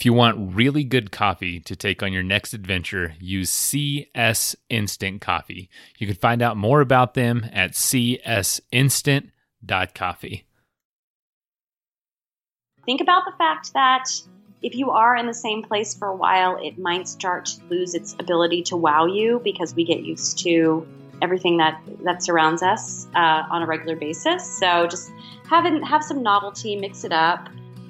If you want really good coffee to take on your next adventure, use CS Instant Coffee. You can find out more about them at csinstant.coffee. Think about the fact that if you are in the same place for a while, it might start to lose its ability to wow you because we get used to everything that surrounds us on a regular basis. So just have some novelty, mix it up.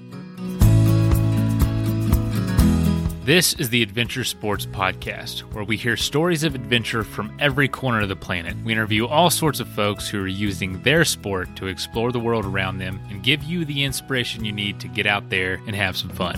This is the Adventure Sports Podcast, where we hear stories of adventure from every corner of the planet. We interview all sorts of folks who are using their sport to explore the world around them and give you the inspiration you need to get out there and have some fun.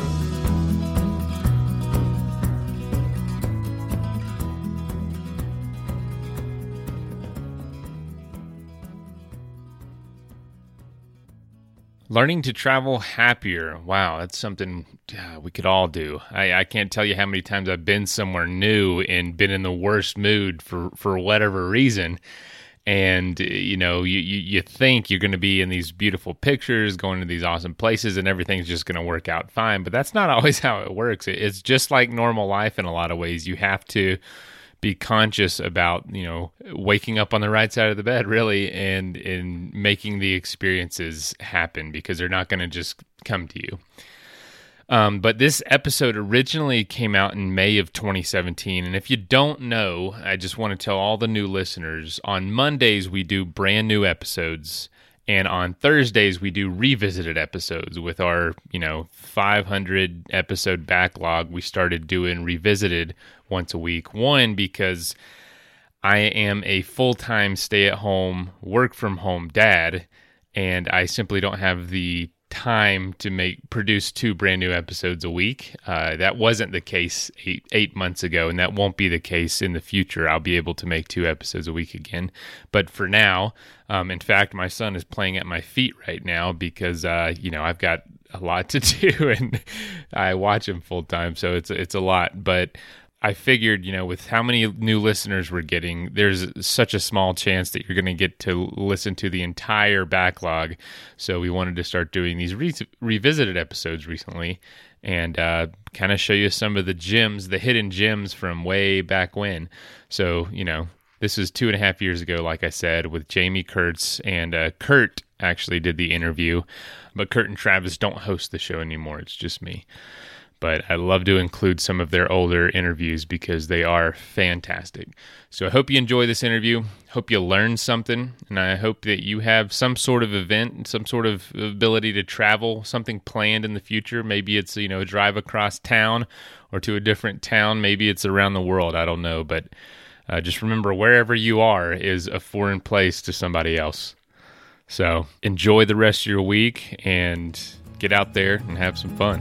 Learning to travel happier. Wow, that's something we could all do. I can't tell you how many times I've been somewhere new and been in the worst mood for whatever reason. And, you think you're going to be in these beautiful pictures, going to these awesome places, and everything's just going to work out fine. But that's not always how it works. It's just like normal life in a lot of ways. You have to be conscious about, waking up on the right side of the bed, really, and in making the experiences happen, because they're not going to just come to you. But this episode originally came out in May of 2017. And if you don't know, I just want to tell all the new listeners, on Mondays we do brand new episodes. And on Thursdays, we do revisited episodes with our, 500 episode backlog. We started doing revisited once a week. One, because I am a full-time stay-at-home, work-from-home dad, and I simply don't have the time to produce 2 brand new episodes a week. That wasn't the case eight months ago, and that won't be the case in the future. I'll be able to make 2 episodes a week again. But for now, in fact, my son is playing at my feet right now because, I've got a lot to do and I watch him full time. So it's a lot, but I figured, with how many new listeners we're getting, there's such a small chance that you're going to get to listen to the entire backlog. So we wanted to start doing these revisited episodes recently and kind of show you some of the gems, the hidden gems from way back when. So, this is 2.5 years ago, like I said, with Jamie Kurtz, and Kurt actually did the interview, but Kurt and Travis don't host the show anymore. It's just me. But I love to include some of their older interviews because they are fantastic. So I hope you enjoy this interview. Hope you learn something. And I hope that you have some sort of event, some sort of ability to travel, something planned in the future. Maybe it's, a drive across town or to a different town. Maybe it's around the world. I don't know. But just remember, wherever you are is a foreign place to somebody else. So enjoy the rest of your week and get out there and have some fun.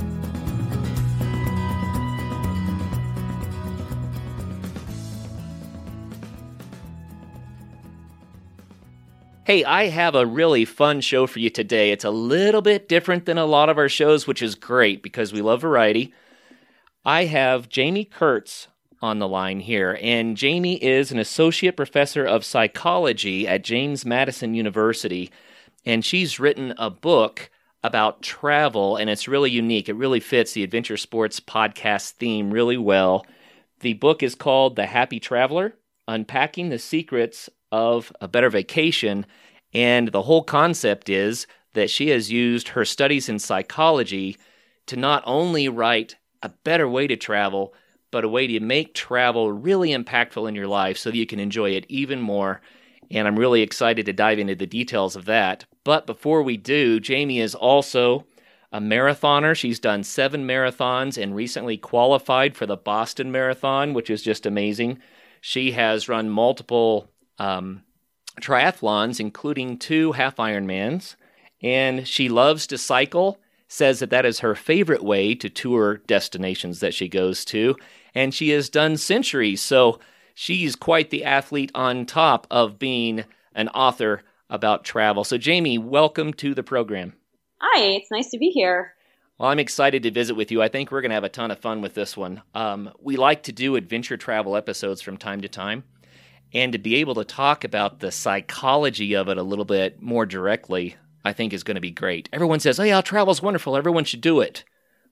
Hey, I have a really fun show for you today. It's a little bit different than a lot of our shows, which is great because we love variety. I have Jamie Kurtz on the line here, and Jamie is an associate professor of psychology at James Madison University, and she's written a book about travel, and it's really unique. It really fits the Adventure Sports podcast theme really well. The book is called The Happy Traveler: Unpacking the Secrets of a Better Vacation, and the whole concept is that she has used her studies in psychology to not only write a better way to travel, but a way to make travel really impactful in your life so that you can enjoy it even more. And I'm really excited to dive into the details of that. But before we do, Jamie is also a marathoner. She's done 7 marathons and recently qualified for the Boston Marathon, which is just amazing. She has run multiple triathlons, including 2 half Ironmans, and she loves to cycle, says that is her favorite way to tour destinations that she goes to, and she has done centuries, so she's quite the athlete on top of being an author about travel. So Jamie, welcome to the program. Hi, it's nice to be here. Well, I'm excited to visit with you. I think we're going to have a ton of fun with this one. We like to do adventure travel episodes from time to time, and to be able to talk about the psychology of it a little bit more directly, I think is going to be great. Everyone says, oh yeah, travel's wonderful. Everyone should do it.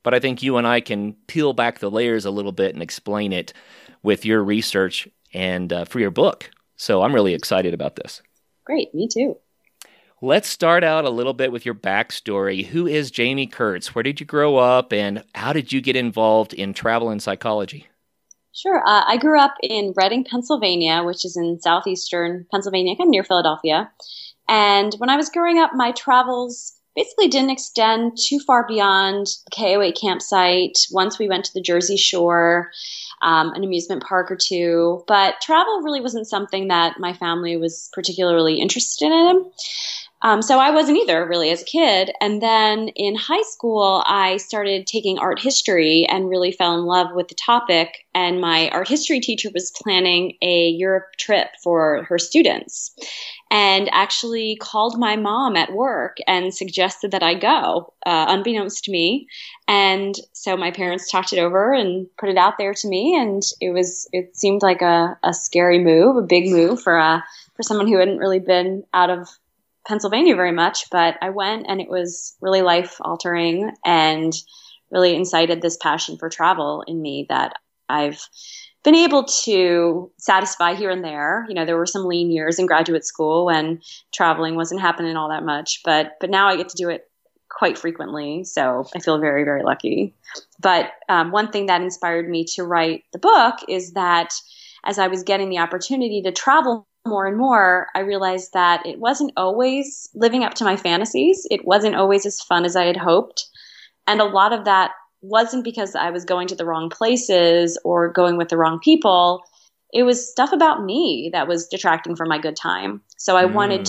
but I think you and I can peel back the layers a little bit and explain it with your research and for your book. So I'm really excited about this. Great, me too. Let's start out a little bit with your backstory. Who is Jamie Kurtz? Where did you grow up, and how did you get involved in travel and psychology? Sure. I grew up in Reading, Pennsylvania, which is in southeastern Pennsylvania, kind of near Philadelphia. And when I was growing up, my travels basically didn't extend too far beyond the KOA campsite. Once we went to the Jersey Shore, an amusement park or two. But travel really wasn't something that my family was particularly interested in. So I wasn't either, really, as a kid. And then in high school, I started taking art history and really fell in love with the topic. And my art history teacher was planning a Europe trip for her students and actually called my mom at work and suggested that I go, unbeknownst to me. And so my parents talked it over and put it out there to me. And it seemed like a scary move, a big move for someone who hadn't really been out of Pennsylvania very much, but I went and it was really life altering and really incited this passion for travel in me that I've been able to satisfy here and there. You know, there were some lean years in graduate school when traveling wasn't happening all that much, but now I get to do it quite frequently. So I feel very, very lucky. But one thing that inspired me to write the book is that as I was getting the opportunity to travel more and more, I realized that it wasn't always living up to my fantasies. It wasn't always as fun as I had hoped. And a lot of that wasn't because I was going to the wrong places or going with the wrong people. It was stuff about me that was detracting from my good time. So I wanted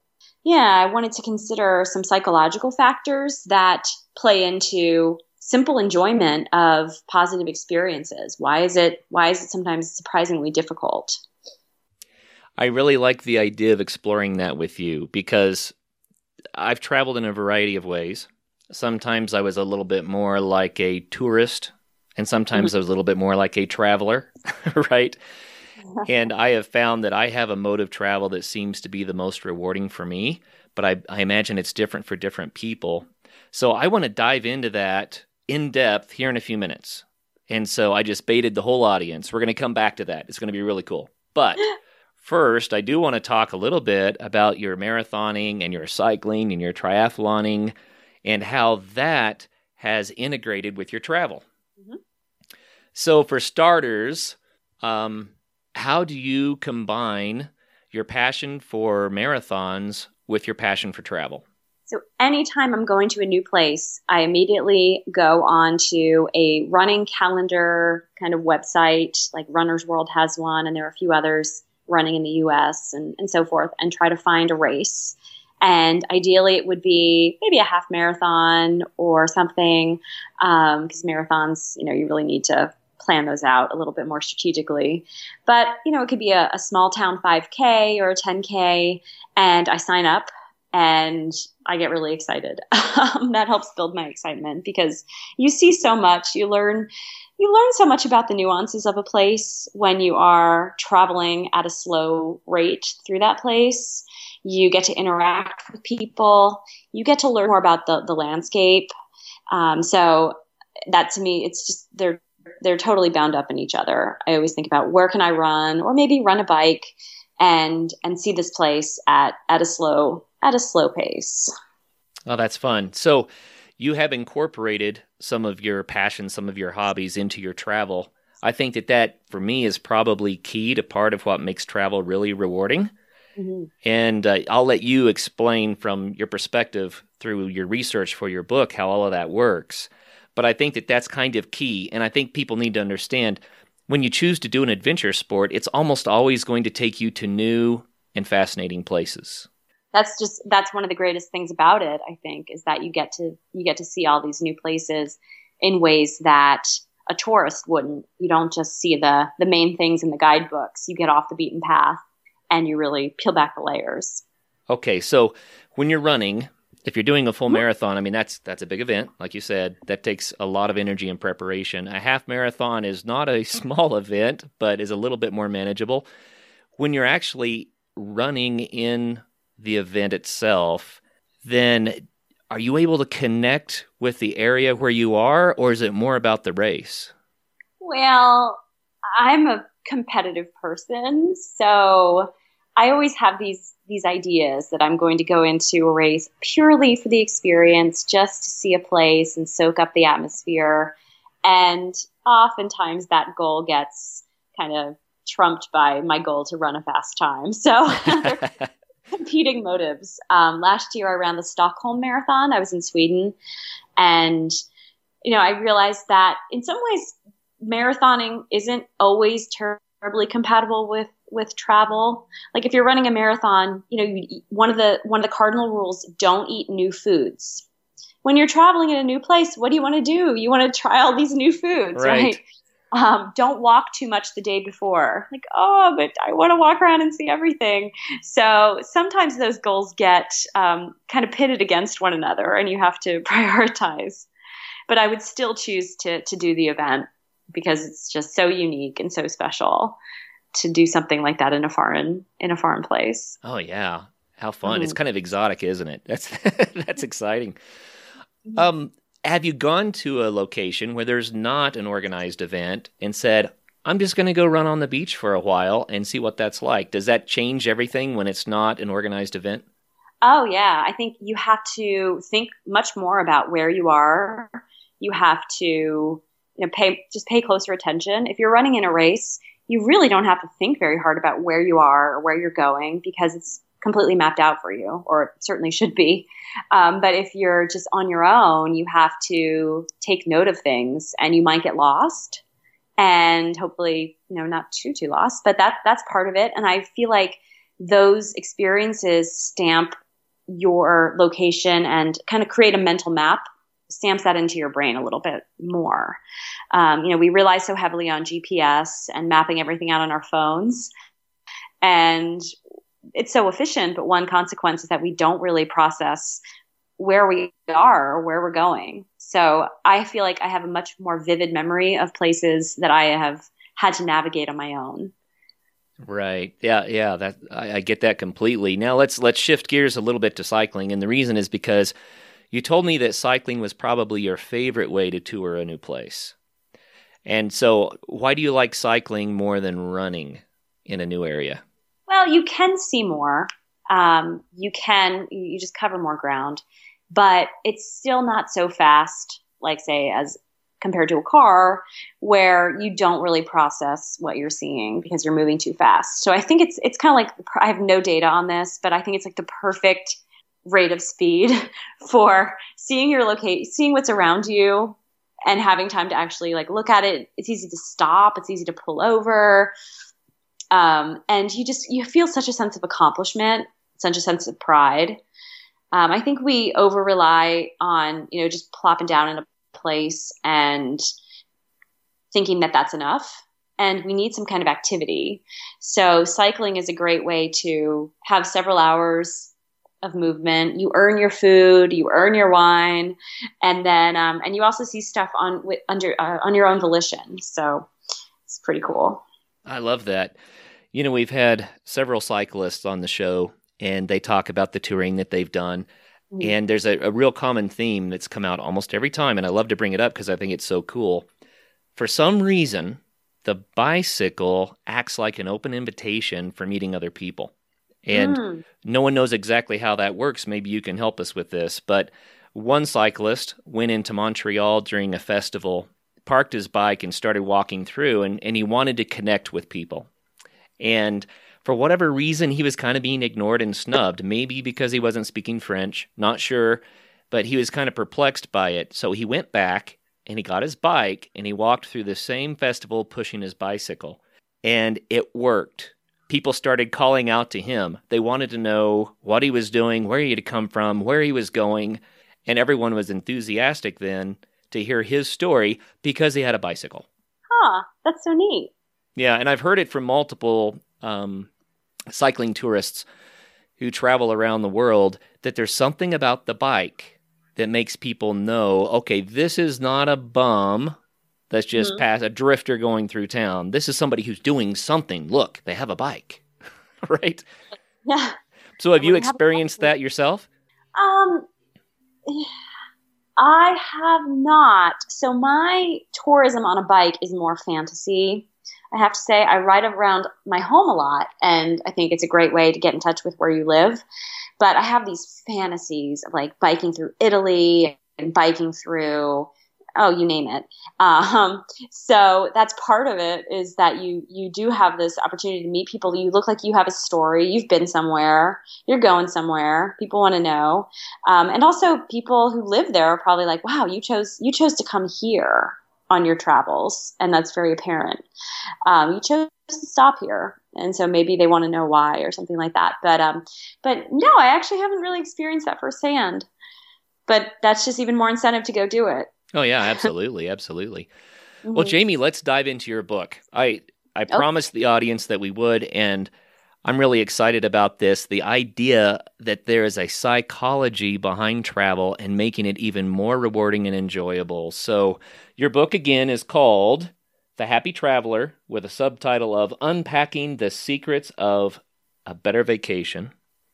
to consider some psychological factors that play into simple enjoyment of positive experiences. Why is it sometimes surprisingly difficult? I really like the idea of exploring that with you because I've traveled in a variety of ways. Sometimes I was a little bit more like a tourist, and sometimes I was a little bit more like a traveler, right? And I have found that I have a mode of travel that seems to be the most rewarding for me, but I imagine it's different for different people. So I want to dive into that in depth here in a few minutes. And so I just baited the whole audience. We're going to come back to that. It's going to be really cool. But first, I do want to talk a little bit about your marathoning and your cycling and your triathloning and how that has integrated with your travel. Mm-hmm. So for starters, how do you combine your passion for marathons with your passion for travel? So anytime I'm going to a new place, I immediately go onto a running calendar kind of website, like Runner's World has one, and there are a few others running in the US and so forth, and try to find a race. And ideally it would be maybe a half marathon or something, because marathons, you really need to plan those out a little bit more strategically. But, it could be a small town 5K or a 10K, and I sign up and I get really excited. That helps build my excitement because you see so much, you learn so much about the nuances of a place when you are traveling at a slow rate through that place. You get to interact with people. You get to learn more about the landscape. So that to me, it's just they're totally bound up in each other. I always think about where can I run or maybe run a bike and see this place at a slow pace. Oh, that's fun. So you have incorporated some of your passions, some of your hobbies into your travel. I think that for me is probably key to part of what makes travel really rewarding. Mm-hmm. And I'll let you explain from your perspective through your research for your book how all of that works. But I think that's kind of key. And I think people need to understand when you choose to do an adventure sport, it's almost always going to take you to new and fascinating places. That's one of the greatest things about it, I think, is that you get to see all these new places in ways that a tourist wouldn't. You don't just see the main things in the guidebooks. You get off the beaten path and you really peel back the layers. Okay, so when you're running, if you're doing a full marathon, I mean, that's a big event. Like you said, that takes a lot of energy and preparation. A half marathon is not a small event, but is a little bit more manageable. When you're actually running in the event itself, then are you able to connect with the area where you are, or is it more about the race? Well, I'm a competitive person, so I always have these ideas that I'm going to go into a race purely for the experience, just to see a place and soak up the atmosphere. And oftentimes that goal gets kind of trumped by my goal to run a fast time. So they're competing motives. Last year I ran the Stockholm Marathon. I was in Sweden, and I realized that in some ways marathoning isn't always terribly compatible with travel. Like if you're running a marathon, one of the cardinal rules: don't eat new foods. When you're traveling in a new place, what do you want to do? You want to try all these new foods, right? Don't walk too much the day before. Like, but I want to walk around and see everything. So sometimes those goals get kind of pitted against one another, and you have to prioritize. But I would still choose to do the event because it's just so unique and so special to do something like that in a foreign place. Oh yeah, how fun! It's kind of exotic, isn't it? That's exciting. Have you gone to a location where there's not an organized event and said, I'm just going to go run on the beach for a while and see what that's like? Does that change everything when it's not an organized event? Oh, yeah. I think you have to think much more about where you are. You have to pay closer attention. If you're running in a race, you really don't have to think very hard about where you are or where you're going because it's completely mapped out for you, or it certainly should be. But if you're just on your own, you have to take note of things, and you might get lost, and hopefully, not too lost, but that's part of it. And I feel like those experiences stamp your location and kind of create a mental map, stamps that into your brain a little bit more. We rely so heavily on GPS and mapping everything out on our phones, and it's so efficient, but one consequence is that we don't really process where we are or where we're going. So I feel like I have a much more vivid memory of places that I have had to navigate on my own. Right. Yeah. That I get that completely. Now let's shift gears a little bit to cycling, and the reason is because you told me that cycling was probably your favorite way to tour a new place. And so, why do you like cycling more than running in a new area? Well, you can see more. You just cover more ground, but it's still not so fast, like say, as compared to a car where you don't really process what you're seeing because you're moving too fast. So I think it's kind of like, I have no data on this, but I think it's like the perfect rate of speed for seeing seeing what's around you and having time to actually like look at it. It's easy to stop. It's easy to pull over. And you feel such a sense of accomplishment, such a sense of pride. I think we over rely on, just plopping down in a place and thinking that that's enough. And we need some kind of activity. So cycling is a great way to have several hours of movement. You earn your food, you earn your wine, and then, and you also see stuff on your own volition. So it's pretty cool. I love that. We've had several cyclists on the show, and they talk about the touring that they've done. Mm-hmm. And there's a real common theme that's come out almost every time, and I love to bring it up because I think it's so cool. For some reason, the bicycle acts like an open invitation for meeting other people. And no one knows exactly how that works. Maybe you can help us with this. But one cyclist went into Montreal during a festival, parked his bike, and started walking through, and he wanted to connect with people. And for whatever reason, he was kind of being ignored and snubbed, maybe because he wasn't speaking French, not sure, but he was kind of perplexed by it. So he went back and he got his bike and he walked through the same festival pushing his bicycle. And it worked. People started calling out to him. They wanted to know what he was doing, where he had come from, where he was going, and everyone was enthusiastic then to hear his story because he had a bicycle. Huh, that's so neat. Yeah, and I've heard it from multiple cycling tourists who travel around the world that there's something about the bike that makes people know, okay, this is not a bum that's just a drifter going through town. This is somebody who's doing something. Look, they have a bike, right? Yeah. So have you experienced that yourself? I have not. So my tourism on a bike is more fantasy. I have to say, I ride around my home a lot, and I think it's a great way to get in touch with where you live. But I have these fantasies of like biking through Italy and biking through, oh, you name it. So that's part of it, is that you do have this opportunity to meet people. You look like you have a story. You've been somewhere. You're going somewhere. People want to know. And also people who live there are probably like, wow, you chose to come here on your travels. And that's very apparent. You chose to stop here. And so maybe they want to know why or something like that. But no, I actually haven't really experienced that firsthand. But that's just even more incentive to go do it. Oh, yeah, absolutely. Absolutely. Mm-hmm. Well, Jamie, let's dive into your book. I promised the audience that we would, and I'm really excited about this. The idea that there is a psychology behind travel and making it even more rewarding and enjoyable. So your book, again, is called The Happy Traveler, with a subtitle of Unpacking the Secrets of a Better Vacation.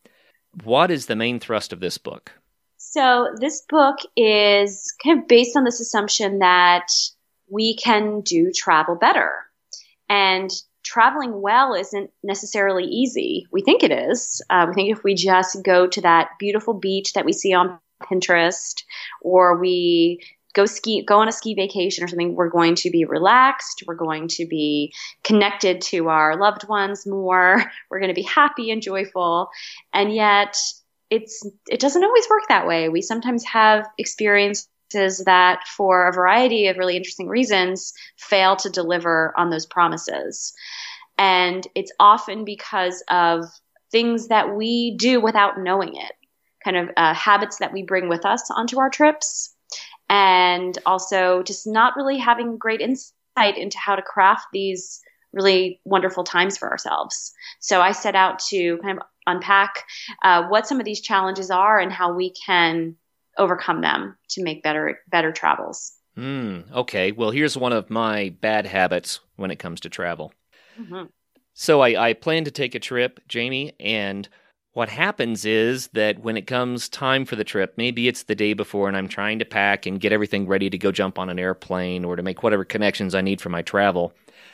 What is the main thrust of this book? So this book is kind of based on this assumption that we can do travel better. And traveling well isn't necessarily easy. We think it is. We think if we just go to that beautiful beach that we see on Pinterest, or we go on a ski vacation or something, we're going to be relaxed. We're going to be connected to our loved ones more. We're going to be happy and joyful. And yet it doesn't always work that way. We sometimes have experiences that, for a variety of really interesting reasons, fail to deliver on those promises. And it's often because of things that we do without knowing it, kind of habits that we bring with us onto our trips, and also just not really having great insight into how to craft these really wonderful times for ourselves. So I set out to kind of unpack what some of these challenges are and how we can overcome them to make better travels. Okay. Well, here's one of my bad habits when it comes to travel. Mm-hmm. So I plan to take a trip, Jamie, and what happens is that when it comes time for the trip, maybe it's the day before and I'm trying to pack and get everything ready to go jump on an airplane or to make whatever connections I need for my travel,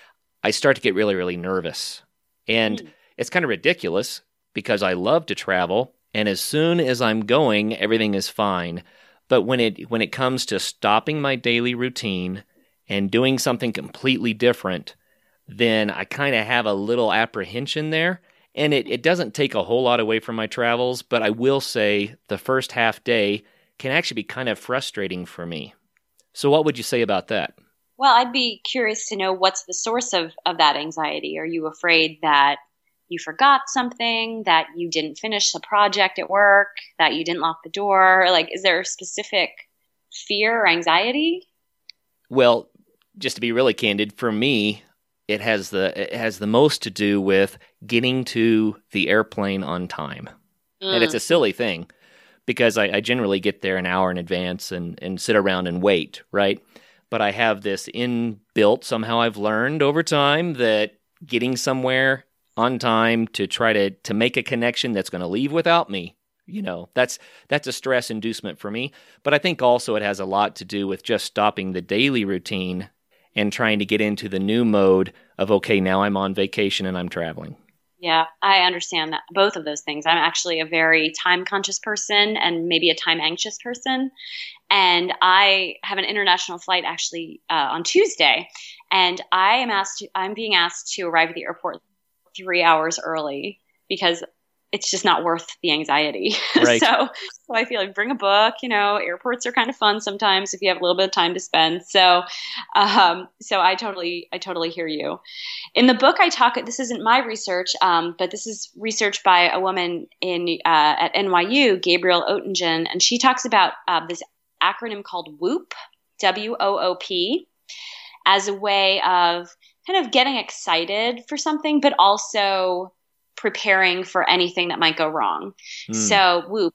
I start to get really, really nervous. And it's kind of ridiculous because I love to travel, and as soon as I'm going, everything is fine. But when it comes to stopping my daily routine and doing something completely different, then I kind of have a little apprehension there. And it doesn't take a whole lot away from my travels, but I will say the first half day can actually be kind of frustrating for me. So what would you say about that? Well, I'd be curious to know what's the source of that anxiety. Are you afraid that you forgot something, that you didn't finish a project at work, that you didn't lock the door? Like, is there a specific fear or anxiety? Well, just to be really candid, for me, it has the most to do with getting to the airplane on time. And it's a silly thing because I generally get there an hour in advance and sit around and wait, right? But I have this inbuilt, somehow I've learned over time, that getting somewhere on time to try to make a connection that's going to leave without me, that's a stress inducement for me. But I think also it has a lot to do with just stopping the daily routine and trying to get into the new mode of, okay, now I'm on vacation and I'm traveling. Yeah, I understand that, both of those things. I'm actually a very time-conscious person and maybe a time-anxious person. And I have an international flight actually on Tuesday, and I'm being asked to arrive at the airport 3 hours early because it's just not worth the anxiety. Right. So I feel like bring a book. Airports are kind of fun sometimes if you have a little bit of time to spend. So I totally hear you. In the book, this isn't my research, but this is research by a woman at NYU, Gabrielle Oettingen, and she talks about this acronym called WOOP, WOOP, as a way of kind of getting excited for something, but also preparing for anything that might go wrong. So WOOP,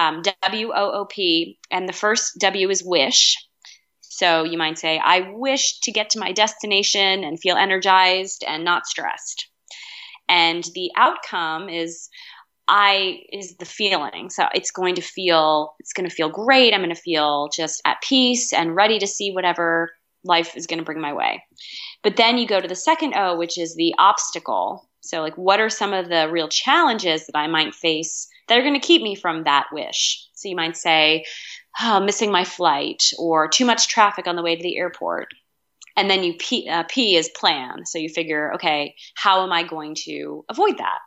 WOOP, and the first W is wish. So you might say, I wish to get to my destination and feel energized and not stressed. And the outcome is, is the feeling. So it's going to feel great. I'm going to feel just at peace and ready to see whatever life is going to bring my way. But then you go to the second O, which is the obstacle. So like, what are some of the real challenges that I might face that are going to keep me from that wish? So you might say, missing my flight, or too much traffic on the way to the airport. And then you P is plan. So you figure, okay, how am I going to avoid that?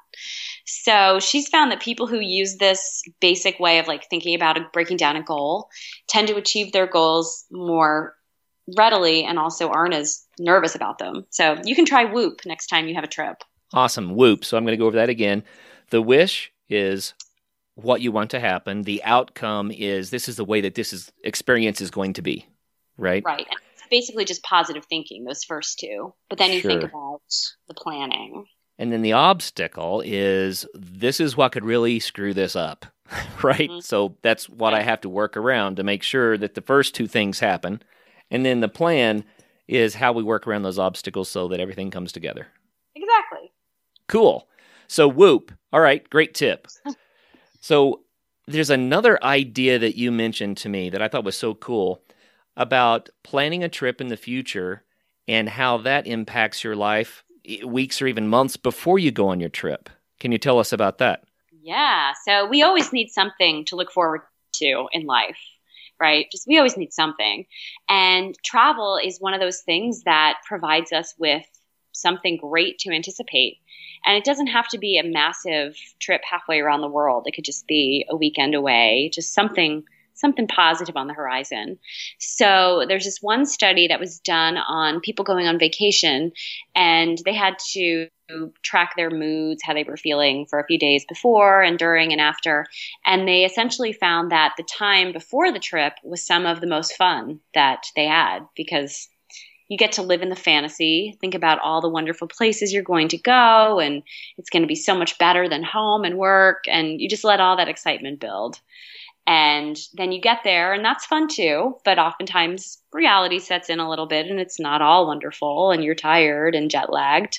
So she's found that people who use this basic way of like thinking about breaking down a goal tend to achieve their goals more readily and also aren't as nervous about them. So you can try Whoop next time you have a trip. Awesome. Whoop. So I'm going to go over that again. The wish is what you want to happen. The outcome is this is the way that experience is going to be, right? Right. And it's basically just positive thinking, those first two. But then you think about the planning. And then the obstacle is this is what could really screw this up, right? Mm-hmm. So that's what I have to work around to make sure that the first two things happen. And then the plan is how we work around those obstacles so that everything comes together. Exactly. Cool. So Whoop. All right, great tip. So there's another idea that you mentioned to me that I thought was so cool about planning a trip in the future and how that impacts your life weeks or even months before you go on your trip. Can you tell us about that? Yeah. So we always need something to look forward to in life, right? We always need something. And travel is one of those things that provides us with something great to anticipate. And it doesn't have to be a massive trip halfway around the world. It could just be a weekend away, just something positive on the horizon. So there's this one study that was done on people going on vacation, and they had to track their moods, how they were feeling for a few days before and during and after. And they essentially found that the time before the trip was some of the most fun that they had, because you get to live in the fantasy, think about all the wonderful places you're going to go, and it's going to be so much better than home and work, and you just let all that excitement build. And then you get there, and that's fun too, but oftentimes reality sets in a little bit, and it's not all wonderful, and you're tired and jet lagged.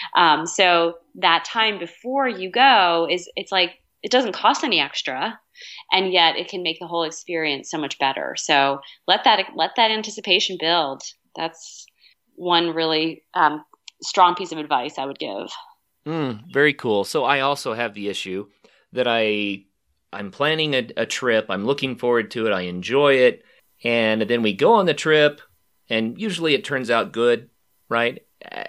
So that time before you go it's like it doesn't cost any extra, and yet it can make the whole experience so much better. So let that anticipation build. That's one really strong piece of advice I would give. Very cool. So I also have the issue that I'm planning a trip. I'm looking forward to it. I enjoy it. And then we go on the trip, and usually it turns out good, right?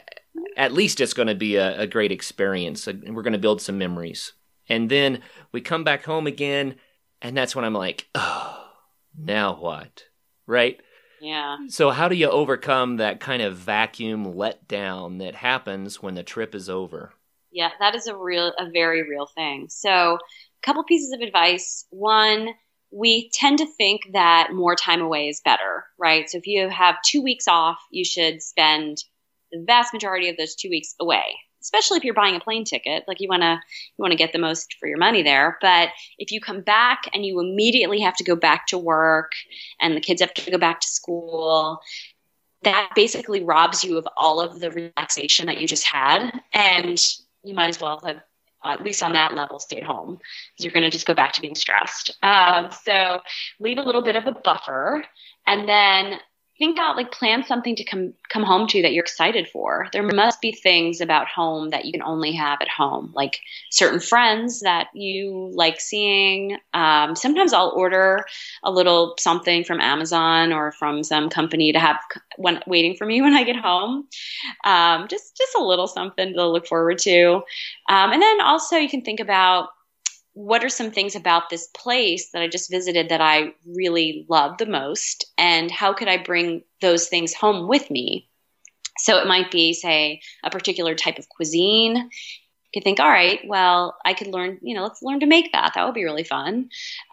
At least it's going to be a great experience. And we're going to build some memories. And then we come back home again, and that's when I'm like, oh, now what? Right? Yeah. So how do you overcome that kind of vacuum letdown that happens when the trip is over? Yeah, that is a very real thing. So a couple pieces of advice. One, we tend to think that more time away is better, right? So if you have 2 weeks off, you should spend the vast majority of those 2 weeks away, especially if you're buying a plane ticket. Like you want to get the most for your money there. But if you come back and you immediately have to go back to work and the kids have to go back to school, that basically robs you of all of the relaxation that you just had. And you might as well have, at least on that level, stay at home, because you're going to just go back to being stressed. So leave a little bit of a buffer, and then think about, like, plan something to come home to that you're excited for. There must be things about home that you can only have at home, like certain friends that you like seeing. Sometimes I'll order a little something from Amazon or from some company to have waiting for me when I get home. Just a little something to look forward to. And then also you can think about, what are some things about this place that I just visited that I really love the most, and how could I bring those things home with me? So it might be, say, a particular type of cuisine. You could think, all right, well, I could learn, let's learn to make that. That would be really fun.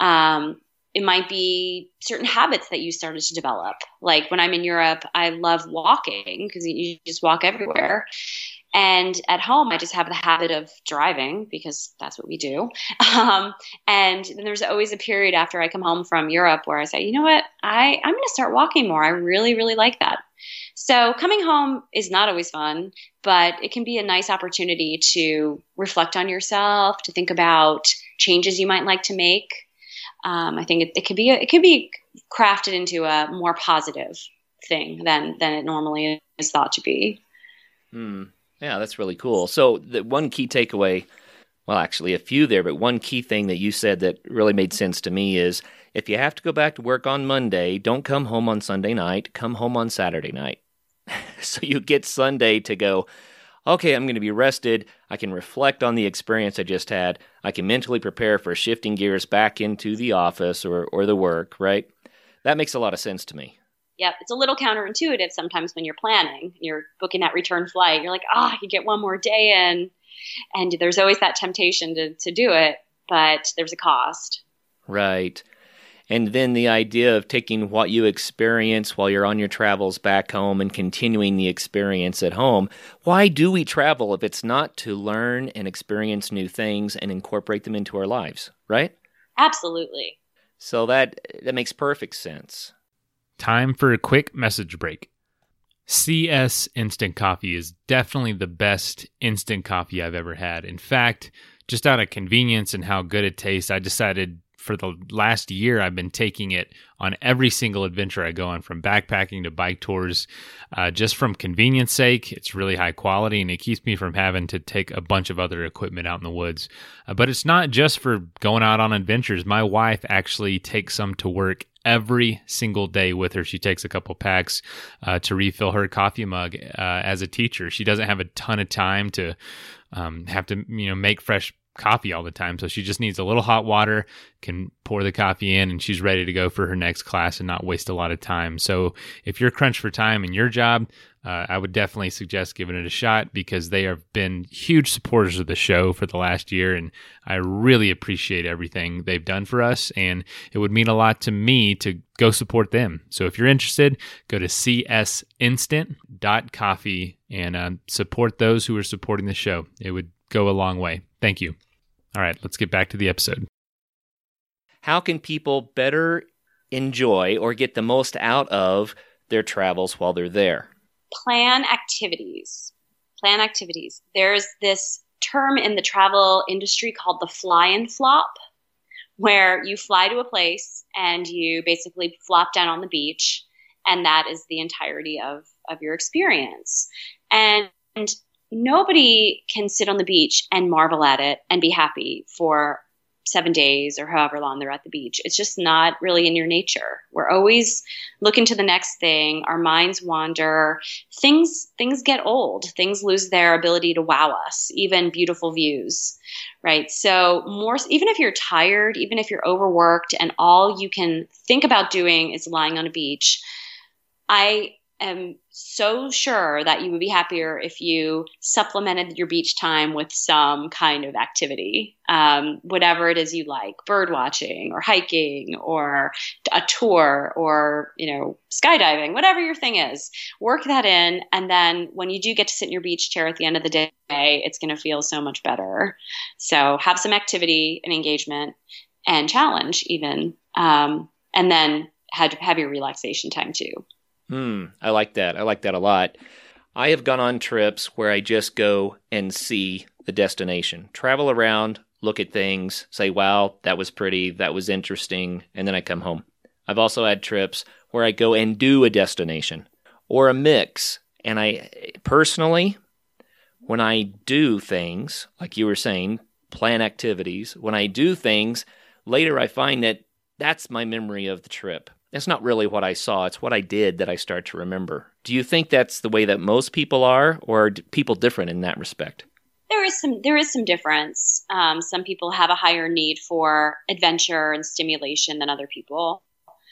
It might be certain habits that you started to develop. Like when I'm in Europe, I love walking because you just walk everywhere. And at home, I just have the habit of driving because that's what we do. And then there's always a period after I come home from Europe where I say, you know what, I'm going to start walking more. I really, really like that. So coming home is not always fun, but it can be a nice opportunity to reflect on yourself, to think about changes you might like to make. I think it could be crafted into a more positive thing than it normally is thought to be. Yeah, that's really cool. So the one key takeaway, well, actually a few there, but one key thing that you said that really made sense to me is if you have to go back to work on Monday, don't come home on Sunday night, come home on Saturday night. So you get Sunday to go, okay, I'm going to be rested. I can reflect on the experience I just had. I can mentally prepare for shifting gears back into the office or the work, right? That makes a lot of sense to me. Yep. It's a little counterintuitive sometimes when you're planning, you're booking that return flight. You're like, I could get one more day in. And there's always that temptation to do it, but there's a cost. Right. And then the idea of taking what you experience while you're on your travels back home and continuing the experience at home. Why do we travel if it's not to learn and experience new things and incorporate them into our lives, right? Absolutely. So that makes perfect sense. Time for a quick message break. CS Instant Coffee is definitely the best instant coffee I've ever had. In fact, just out of convenience and how good it tastes, I decided for the last year I've been taking it on every single adventure I go on, from backpacking to bike tours, just from convenience sake. It's really high quality and it keeps me from having to take a bunch of other equipment out in the woods. But it's not just for going out on adventures. My wife actually takes some to work every single day with her. She takes a couple packs to refill her coffee mug as a teacher. She doesn't have a ton of time to have to make fresh coffee all the time, so she just needs a little hot water, can pour the coffee in, and she's ready to go for her next class and not waste a lot of time. So if you're crunched for time in your job, I would definitely suggest giving it a shot, because they have been huge supporters of the show for the last year, and I really appreciate everything they've done for us, and it would mean a lot to me to go support them. So if you're interested, go to csinstant.coffee and support those who are supporting the show. It would go a long way. Thank you. All right, let's get back to the episode. How can people better enjoy or get the most out of their travels while they're there? Plan activities. Plan activities. There's this term in the travel industry called the fly and flop, where you fly to a place and you basically flop down on the beach, and that is the entirety of your experience. And nobody can sit on the beach and marvel at it and be happy for 7 days or however long they're at the beach. It's just not really in your nature. We're always looking to the next thing. Our minds wander. Things get old. Things lose their ability to wow us, even beautiful views, right? So even if you're tired, even if you're overworked and all you can think about doing is lying on a beach, I am so sure that you would be happier if you supplemented your beach time with some kind of activity, whatever it is you like, bird watching or hiking or a tour or, skydiving, whatever your thing is, work that in. And then when you do get to sit in your beach chair at the end of the day, it's going to feel so much better. So have some activity and engagement and challenge even, and then have your relaxation time too. I like that. I like that a lot. I have gone on trips where I just go and see the destination, travel around, look at things, say, wow, that was pretty, that was interesting, and then I come home. I've also had trips where I go and do a destination or a mix. And I personally, when I do things, like you were saying, plan activities, when I do things, later I find that that's my memory of the trip. It's not really what I saw. It's what I did that I start to remember. Do you think that's the way that most people are, or are people different in that respect? There is some difference. Some people have a higher need for adventure and stimulation than other people.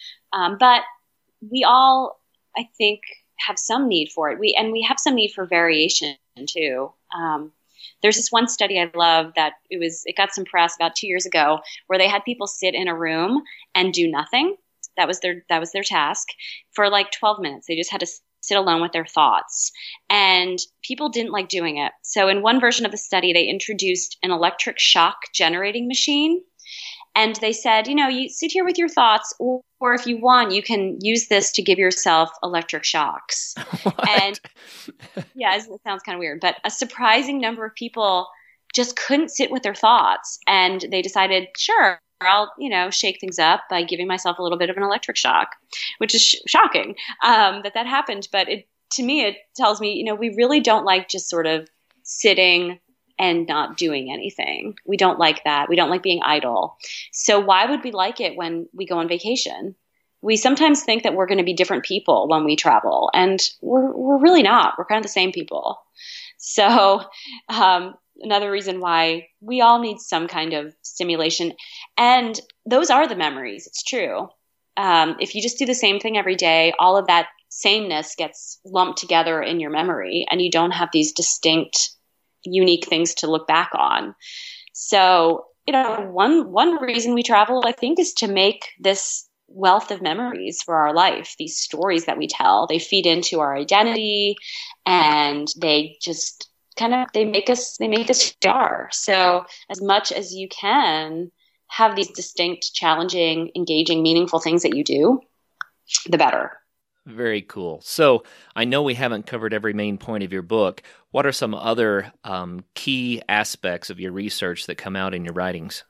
But we all, I think, have some need for it. We have some need for variation too. There's this one study I love that it got some press about 2 years ago, where they had people sit in a room and do nothing. That was their task for like 12 minutes. They just had to sit alone with their thoughts, and people didn't like doing it. So in one version of the study, they introduced an electric shock generating machine, And they said, you sit here with your thoughts, or if you want, you can use this to give yourself electric shocks. What? And yeah, it sounds kind of weird, but a surprising number of people just couldn't sit with their thoughts. And they decided, sure, I'll, shake things up by giving myself a little bit of an electric shock, which is shocking that happened. But to me, it tells me, we really don't like just sort of sitting and not doing anything. We don't like that. We don't like being idle. So why would we like it when we go on vacation? We sometimes think that we're going to be different people when we travel, and we're really not. We're kind of the same people. So another reason why we all need some kind of stimulation. And those are the memories. It's true. If you just do the same thing every day, all of that sameness gets lumped together in your memory, and you don't have these distinct, unique things to look back on. So, one reason we travel, I think, is to make this wealth of memories for our life. These stories that we tell, they feed into our identity, and they just they make us star. So as much as you can have these distinct, challenging, engaging, meaningful things that you do, the better. Very cool. So I know we haven't covered every main point of your book. What are some other key aspects of your research that come out in your writings?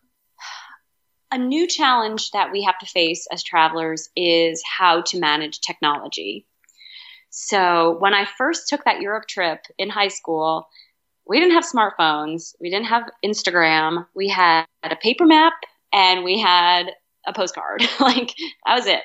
A new challenge that we have to face as travelers is how to manage technology. So when I first took that Europe trip in high school, we didn't have smartphones. We didn't have Instagram. We had a paper map and we had a postcard. That was it.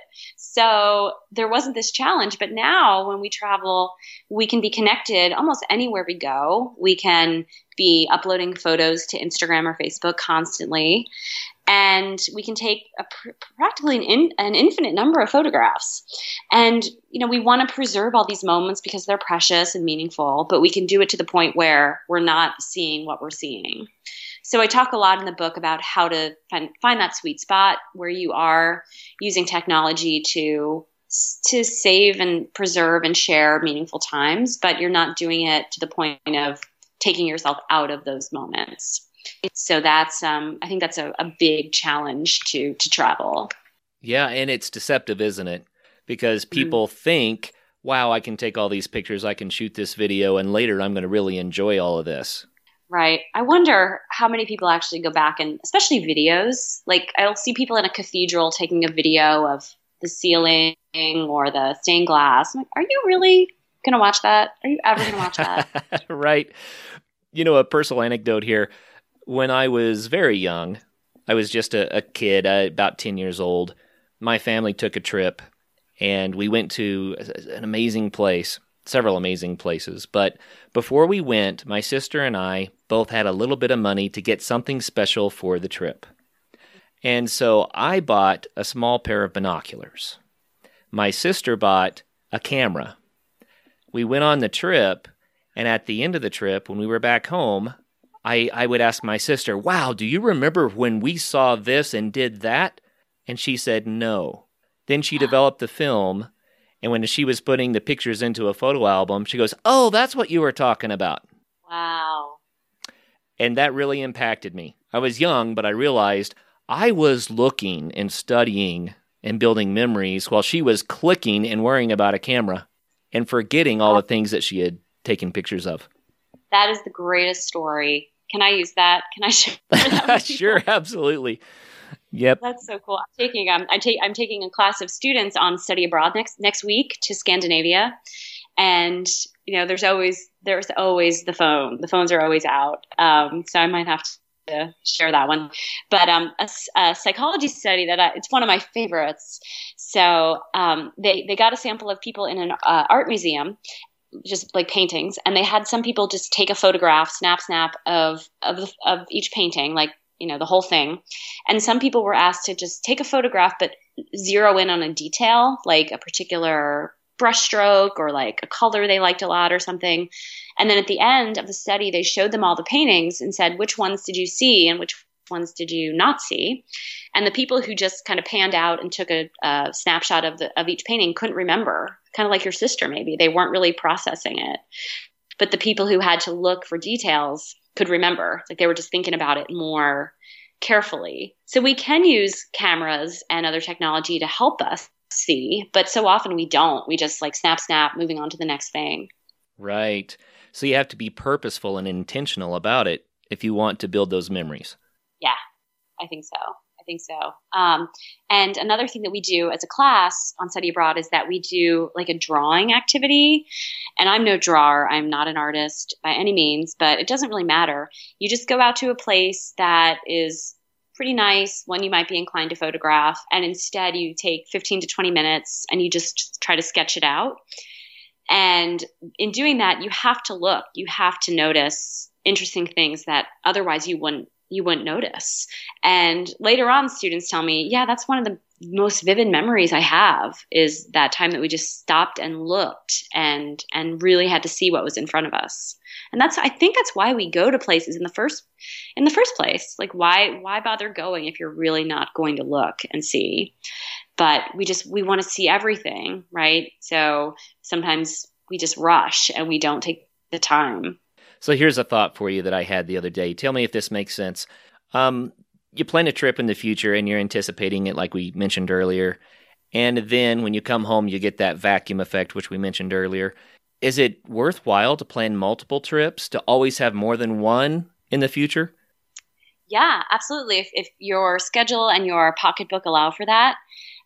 So there wasn't this challenge. But now when we travel, we can be connected almost anywhere we go. We can be uploading photos to Instagram or Facebook constantly. And we can take practically an infinite number of photographs. And, we want to preserve all these moments because they're precious and meaningful, but we can do it to the point where we're not seeing what we're seeing. So I talk a lot in the book about how to find that sweet spot where you are using technology to save and preserve and share meaningful times, but you're not doing it to the point of taking yourself out of those moments. So that's, I think that's a big challenge to travel. Yeah, and it's deceptive, isn't it? Because people think, wow, I can take all these pictures, I can shoot this video, and later I'm going to really enjoy all of this. Right. I wonder how many people actually go back and, especially videos, I'll see people in a cathedral taking a video of the ceiling or the stained glass. I'm like, are you really going to watch that? Are you ever going to watch that? Right. A personal anecdote here. When I was very young, I was just a kid, about 10 years old. My family took a trip, and we went to an amazing place, several amazing places. But before we went, my sister and I both had a little bit of money to get something special for the trip. And so I bought a small pair of binoculars. My sister bought a camera. We went on the trip, and at the end of the trip, when we were back home, I would ask my sister, wow, do you remember when we saw this and did that? And she said, no. Then she developed the film, and when she was putting the pictures into a photo album, she goes, oh, that's what you were talking about. Wow. And that really impacted me. I was young, but I realized I was looking and studying and building memories while she was clicking and worrying about a camera and forgetting all the things that she had taken pictures of. That is the greatest story. Can I use that? Can I share that? Sure, absolutely. Yep. That's so cool. I'm taking a class of students on study abroad next week to Scandinavia, and there's always the phone. The phones are always out, so I might have to share that one. But a psychology study it's one of my favorites. So they got a sample of people in an art museum, just like paintings, and they had some people just take a photograph, snap of each painting, the whole thing. And some people were asked to just take a photograph, but zero in on a detail, like a particular brushstroke or like a color they liked a lot or something. And then at the end of the study, they showed them all the paintings and said, which ones did you see and which ones did you not see? And the people who just kind of panned out and took a snapshot of each painting couldn't remember, kind of like your sister maybe. They weren't really processing it. But the people who had to look for details could remember, like they were just thinking about it more carefully. So we can use cameras and other technology to help us see, but so often we don't. We just like snap, snap, moving on to the next thing. Right. So you have to be purposeful and intentional about it if you want to build those memories. Yeah, I think so. And another thing that we do as a class on Study Abroad is that we do like a drawing activity. And I'm no drawer. I'm not an artist by any means, but it doesn't really matter. You just go out to a place that is pretty nice, one you might be inclined to photograph, and instead you take 15 to 20 minutes and you just try to sketch it out. And in doing that, you have to look, you have to notice interesting things that otherwise you wouldn't notice. And later on, students tell me, yeah, that's one of the most vivid memories I have, is that time that we just stopped and looked and really had to see what was in front of us. And I think that's why we go to places in the first place. Like, why bother going if you're really not going to look and see? But we want to see everything, right? So sometimes we just rush and we don't take the time. So here's a thought for you that I had the other day. Tell me if this makes sense. You plan a trip in the future and you're anticipating it like we mentioned earlier. And then when you come home, you get that vacuum effect, which we mentioned earlier. Is it worthwhile to plan multiple trips, to always have more than one in the future? Yeah, absolutely. If your schedule and your pocketbook allow for that,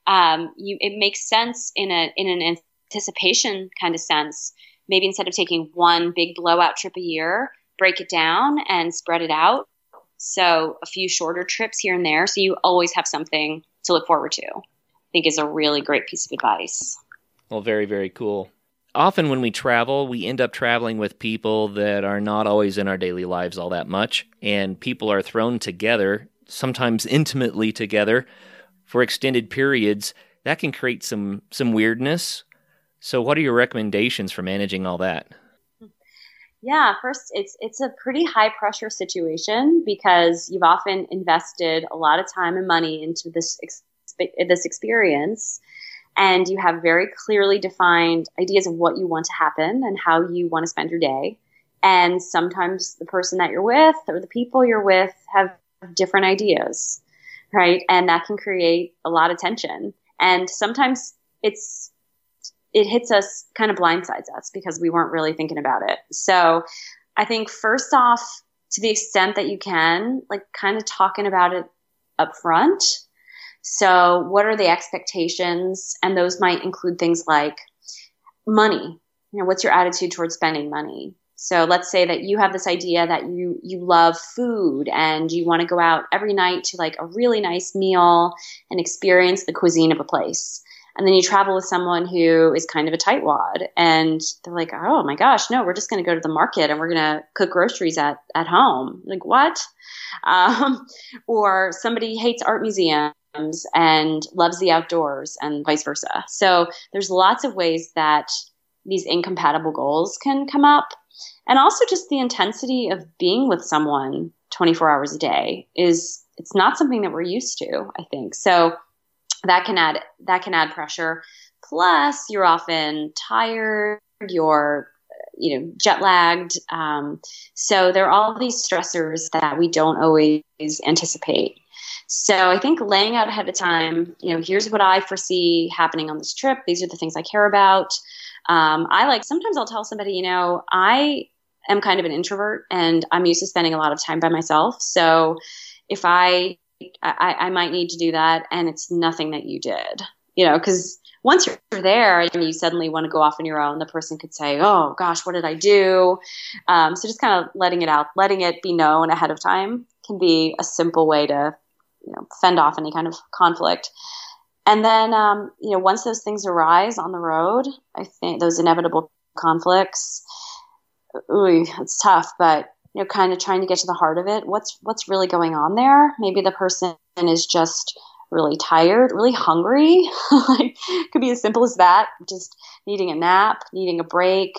it makes sense in an anticipation kind of sense. Maybe instead of taking one big blowout trip a year, break it down and spread it out. So a few shorter trips here and there, so you always have something to look forward to, I think is a really great piece of advice. Well, very, very cool. Often when we travel, we end up traveling with people that are not always in our daily lives all that much, and people are thrown together, sometimes intimately together, for extended periods. That can create some weirdness. So what are your recommendations for managing all that? Yeah, first, it's a pretty high pressure situation because you've often invested a lot of time and money into this experience, and you have very clearly defined ideas of what you want to happen and how you want to spend your day. And sometimes the person that you're with or the people you're with have different ideas, right? And that can create a lot of tension. And sometimes it hits us, kind of blindsides us because we weren't really thinking about it. So I think first off, to the extent that you can, like kind of talking about it up front. So what are the expectations? And those might include things like money. What's your attitude towards spending money? So let's say that you have this idea that you love food and you want to go out every night to like a really nice meal and experience the cuisine of a place. And then you travel with someone who is kind of a tightwad and they're like, oh my gosh, no, we're just going to go to the market and we're going to cook groceries at home. Like what? Or somebody hates art museums and loves the outdoors and vice versa. So there's lots of ways that these incompatible goals can come up. And also just the intensity of being with someone 24 hours a day it's not something that we're used to, I think. So that can add pressure. Plus, you're often tired, you're jet lagged. So there are all these stressors that we don't always anticipate. So I think laying out ahead of time, here's what I foresee happening on this trip. These are the things I care about. Sometimes I'll tell somebody, I am kind of an introvert and I'm used to spending a lot of time by myself. So if I might need to do that, and it's nothing that you did, because once you're there and you suddenly want to go off on your own, the person could say, oh gosh, what did I do? So just kind of letting it be known ahead of time can be a simple way to, fend off any kind of conflict. And then, once those things arise on the road, I think those inevitable conflicts, it's tough, but kind of trying to get to the heart of it. What's really going on there? Maybe the person is just really tired, really hungry. Like, could be as simple as that. Just needing a nap, needing a break.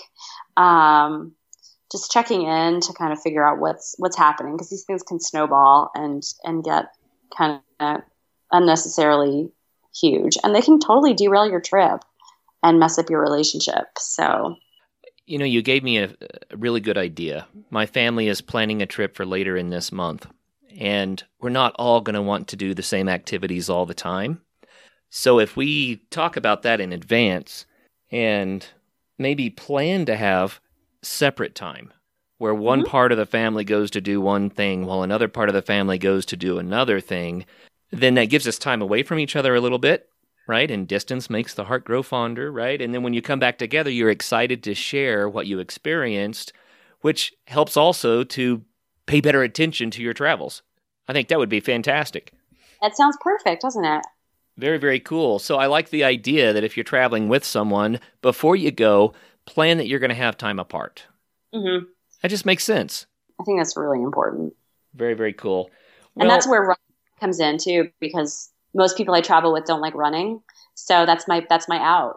Just checking in to kind of figure out what's happening, because these things can snowball and get kind of unnecessarily huge, and they can totally derail your trip and mess up your relationship. So. You gave me a really good idea. My family is planning a trip for later in this month, and we're not all going to want to do the same activities all the time. So if we talk about that in advance and maybe plan to have separate time where one part of the family goes to do one thing while another part of the family goes to do another thing, then that gives us time away from each other a little bit, right? And distance makes the heart grow fonder, right? And then when you come back together, you're excited to share what you experienced, which helps also to pay better attention to your travels. I think that would be fantastic. That sounds perfect, doesn't it? Very, very cool. So I like the idea that if you're traveling with someone, before you go, plan that you're going to have time apart. Mm-hmm. That just makes sense. I think that's really important. Very, very cool. And that's where running comes in too, because most people I travel with don't like running. So that's my out.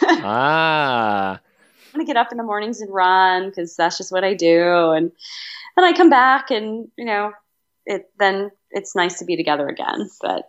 Ah. I'm going to get up in the mornings and run because that's just what I do. And then I come back and, then it's nice to be together again. But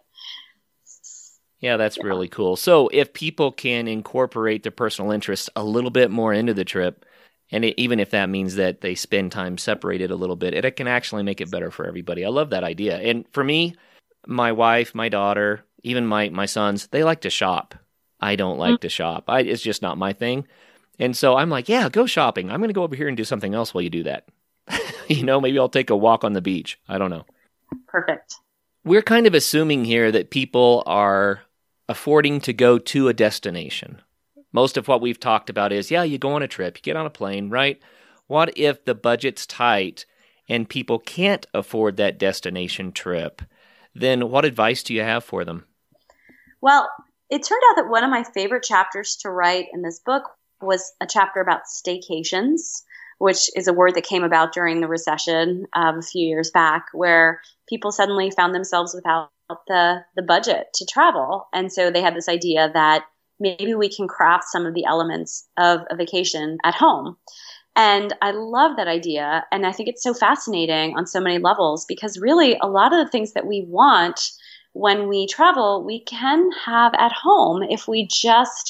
yeah, that's really cool. So if people can incorporate their personal interests a little bit more into the trip, and even if that means that they spend time separated a little bit, it can actually make it better for everybody. I love that idea. And for me, my wife, my daughter, even my sons, they like to shop. I don't like to shop. It's just not my thing. And so I'm like, yeah, go shopping. I'm going to go over here and do something else while you do that. Maybe I'll take a walk on the beach. I don't know. Perfect. We're kind of assuming here that people are affording to go to a destination. Most of what we've talked about is, you go on a trip, you get on a plane, right? What if the budget's tight and people can't afford that destination trip? Then what advice do you have for them? Well, it turned out that one of my favorite chapters to write in this book was a chapter about staycations, which is a word that came about during the recession a few years back, where people suddenly found themselves without the budget to travel. And so they had this idea that maybe we can craft some of the elements of a vacation at home. And I love that idea. And I think it's so fascinating on so many levels, because really a lot of the things that we want when we travel, we can have at home if we just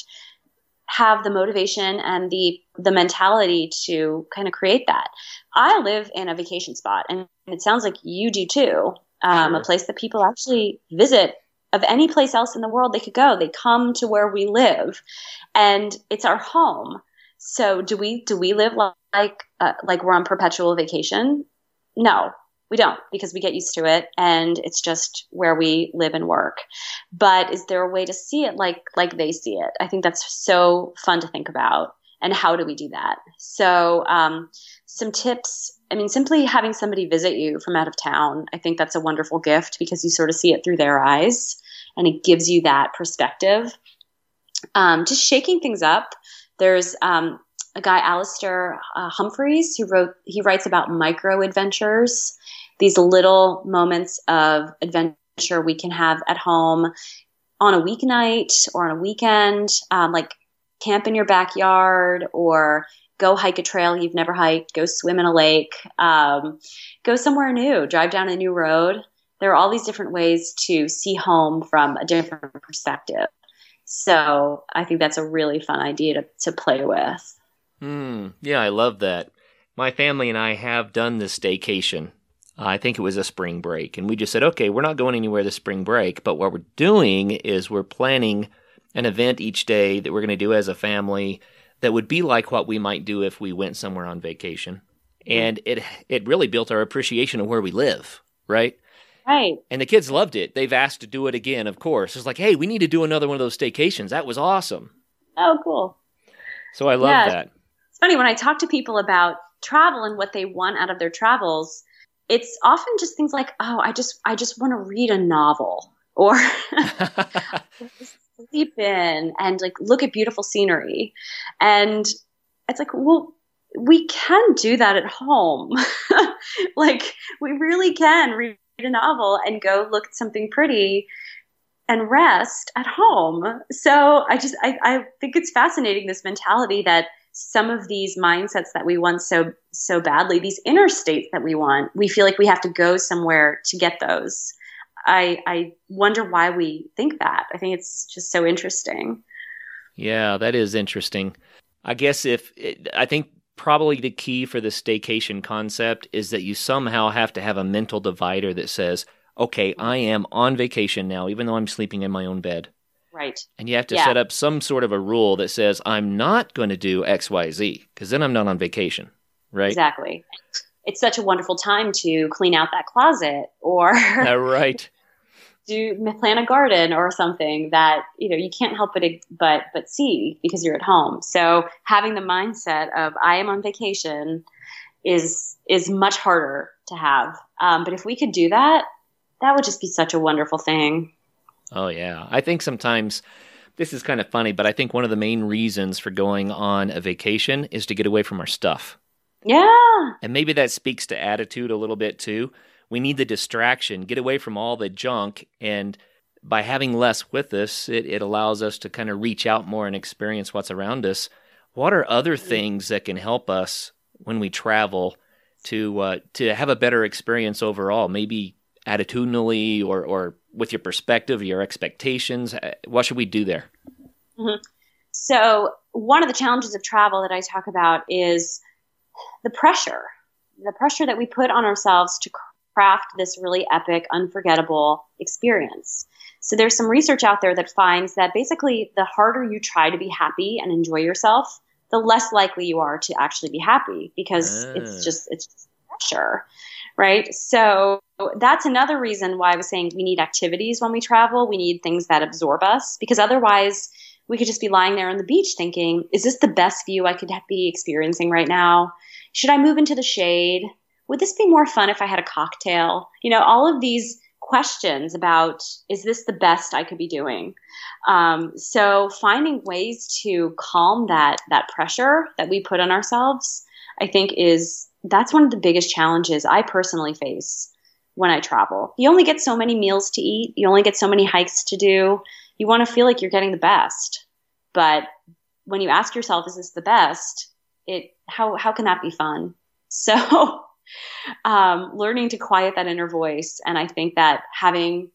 have the motivation and the mentality to kind of create that. I live in a vacation spot, and it sounds like you do too. Sure. A place that people actually visit of any place else in the world they could go. They come to where we live, and it's our home. So do we live like we're on perpetual vacation? No, we don't, because we get used to it and it's just where we live and work. But is there a way to see it like they see it? I think that's so fun to think about. And how do we do that? So some tips. I mean, simply having somebody visit you from out of town, I think that's a wonderful gift, because you sort of see it through their eyes and it gives you that perspective. Just shaking things up. There's a guy, Alistair Humphreys, he writes about micro adventures, these little moments of adventure we can have at home on a weeknight or on a weekend, like camp in your backyard, or go hike a trail you've never hiked, go swim in a lake, go somewhere new, drive down a new road. There are all these different ways to see home from a different perspective. So I think that's a really fun idea to play with. Yeah, I love that. My family and I have done this staycation. I think it was a spring break. And we just said, okay, we're not going anywhere this spring break. But what we're doing is we're planning an event each day that we're going to do as a family that would be like what we might do if we went somewhere on vacation. And it really built our appreciation of where we live, right? Right. And the kids loved it. They've asked to do it again, of course. It's like, hey, we need to do another one of those staycations. That was awesome. Oh, cool. So I love that. It's funny, when I talk to people about travel and what they want out of their travels, it's often just things like, oh, I just want to read a novel, or sleep in and like look at beautiful scenery. And it's like, well, we can do that at home. Like, we really can read a novel and go look at something pretty and rest at home. So I think it's fascinating, this mentality that some of these mindsets that we want so badly, these inner states that we want, we feel like we have to go somewhere to get those. I wonder why we think that. I think it's just so interesting. Yeah, that is interesting. I guess I think probably the key for the staycation concept is that you somehow have to have a mental divider that says, okay, I am on vacation now, even though I'm sleeping in my own bed. Right. And you have to set up some sort of a rule that says, I'm not going to do X, Y, Z, because then I'm not on vacation, right? Exactly. It's such a wonderful time to clean out that closet or right. plant a garden or something that, you can't help but see because you're at home. So having the mindset of I am on vacation is much harder to have. But if we could do that, that would just be such a wonderful thing. Oh, yeah. I think sometimes this is kind of funny, but I think one of the main reasons for going on a vacation is to get away from our stuff. Yeah. And maybe that speaks to attitude a little bit too. We need the distraction, get away from all the junk, and by having less with us, it allows us to kind of reach out more and experience what's around us. What are other things that can help us when we travel to have a better experience overall? Maybe attitudinally or with your perspective, your expectations. What should we do there? Mm-hmm. So one of the challenges of travel that I talk about is the pressure that we put on ourselves to craft this really epic, unforgettable experience. So there's some research out there that finds that basically the harder you try to be happy and enjoy yourself, the less likely you are to actually be happy because it's just pressure, right? So that's another reason why I was saying we need activities when we travel. We need things that absorb us because otherwise we could just be lying there on the beach thinking, is this the best view I could be experiencing right now? Should I move into the shade? Would this be more fun if I had a cocktail? All of these questions about, is this the best I could be doing? So finding ways to calm that pressure that we put on ourselves, I think that's one of the biggest challenges I personally face when I travel. You only get so many meals to eat. You only get so many hikes to do. You want to feel like you're getting the best. But when you ask yourself, is this the best? How can that be fun? So learning to quiet that inner voice. And I think that having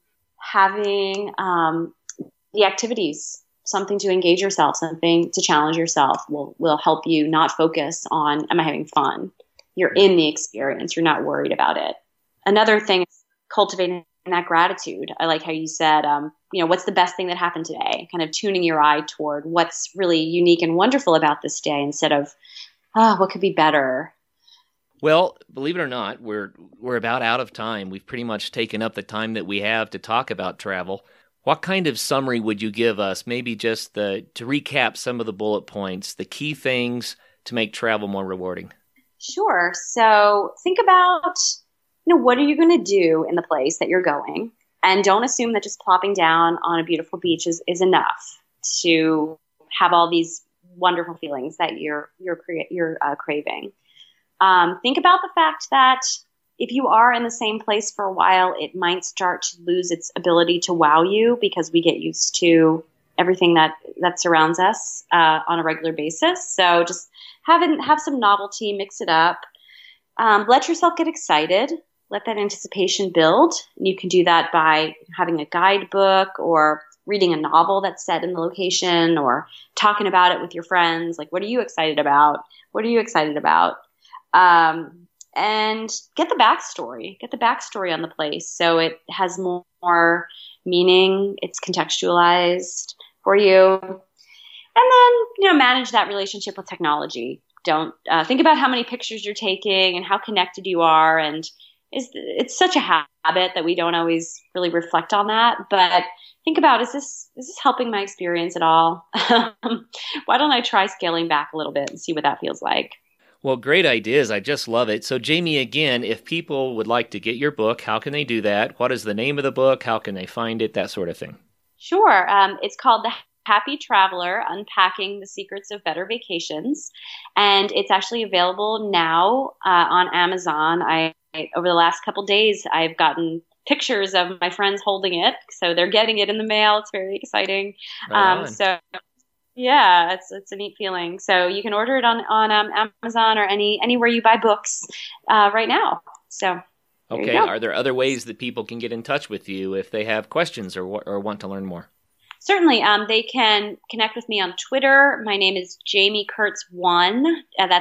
the activities, something to engage yourself, something to challenge yourself will help you not focus on, am I having fun? You're in the experience. You're not worried about it. Another thing is cultivating that gratitude. I like how you said, what's the best thing that happened today? Kind of tuning your eye toward what's really unique and wonderful about this day instead of, what could be better? Well, believe it or not, we're about out of time. We've pretty much taken up the time that we have to talk about travel. What kind of summary would you give us? Maybe just to recap some of the bullet points, the key things to make travel more rewarding. Sure. So think about, what are you going to do in the place that you're going? And don't assume that just plopping down on a beautiful beach is enough to have all these wonderful feelings that you're craving. Think about the fact that if you are in the same place for a while, it might start to lose its ability to wow you because we get used to everything that surrounds us on a regular basis. So just have some novelty, mix it up. Let yourself get excited. Let that anticipation build. And you can do that by having a guidebook or reading a novel that's set in the location or talking about it with your friends. Like, what are you excited about? What are you excited about? And get the backstory. Get the backstory on the place so it has more meaning. It's contextualized for you. And then, manage that relationship with technology. Don't think about how many pictures you're taking and how connected you are. And it's such a habit that we don't always really reflect on that. But think about, is this helping my experience at all? Why don't I try scaling back a little bit and see what that feels like? Well, great ideas. I just love it. So, Jamie, again, if people would like to get your book, how can they do that? What is the name of the book? How can they find it? That sort of thing. Sure. It's called The Happy Traveler, Unpacking the Secrets of Better Vacations. And it's actually available now on Amazon. Over the last couple days, I've gotten pictures of my friends holding it. So they're getting it in the mail. It's very exciting. So yeah, it's a neat feeling. So you can order it on Amazon or anywhere you buy books right now. So okay, are there other ways that people can get in touch with you if they have questions or want to learn more? Certainly, they can connect with me on Twitter. My name is Jamie Kurtz 1. That's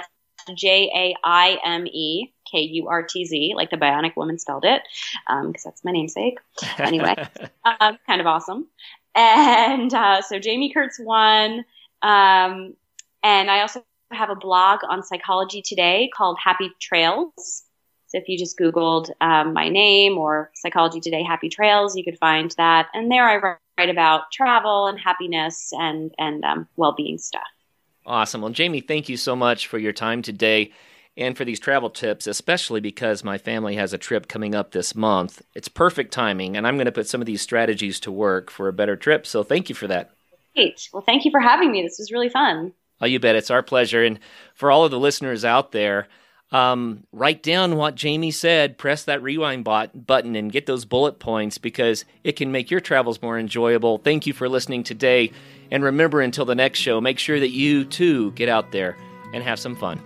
JAIMEKURTZ, like the Bionic Woman spelled it, because that's my namesake. Anyway, kind of awesome. And so Jamie Kurtz 1. And I also have a blog on Psychology Today called Happy Trails. So if you just Googled my name or Psychology Today Happy Trails, you could find that. And there I write about travel and happiness and well-being stuff. Awesome. Well, Jamie, thank you so much for your time today and for these travel tips, especially because my family has a trip coming up this month. It's perfect timing, and I'm going to put some of these strategies to work for a better trip. So thank you for that. Great. Well, thank you for having me. This was really fun. Oh, you bet. It's our pleasure. And for all of the listeners out there, write down what Jamie said, press that rewind button and get those bullet points because it can make your travels more enjoyable. Thank you for listening today. And remember, until the next show, make sure that you too get out there and have some fun.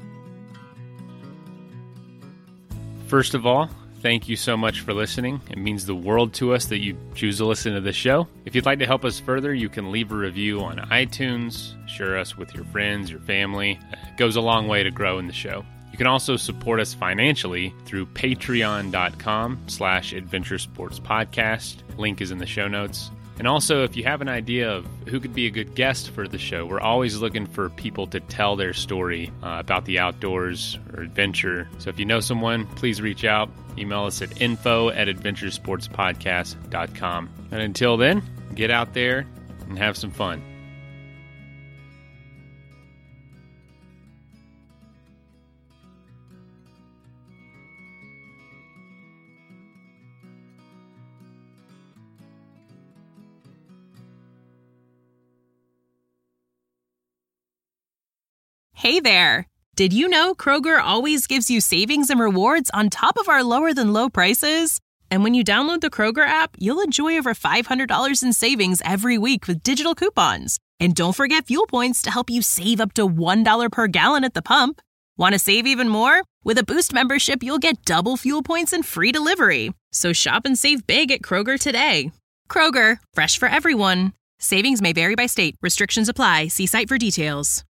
First of all, thank you so much for listening. It means the world to us that you choose to listen to this show. If you'd like to help us further, you can leave a review on iTunes, share us with your friends, your family. It goes a long way to grow in the show. You can also support us financially through patreon.com/adventuresportspodcast. Link is in the show notes. And also, if you have an idea of who could be a good guest for the show, we're always looking for people to tell their story about the outdoors or adventure. So if you know someone, please reach out. Email us at info@adventuresportspodcast.com. And until then, get out there and have some fun. Hey there! Did you know Kroger always gives you savings and rewards on top of our lower-than-low prices? And when you download the Kroger app, you'll enjoy over $500 in savings every week with digital coupons. And don't forget fuel points to help you save up to $1 per gallon at the pump. Want to save even more? With a Boost membership, you'll get double fuel points and free delivery. So shop and save big at Kroger today. Kroger, fresh for everyone. Savings may vary by state. Restrictions apply. See site for details.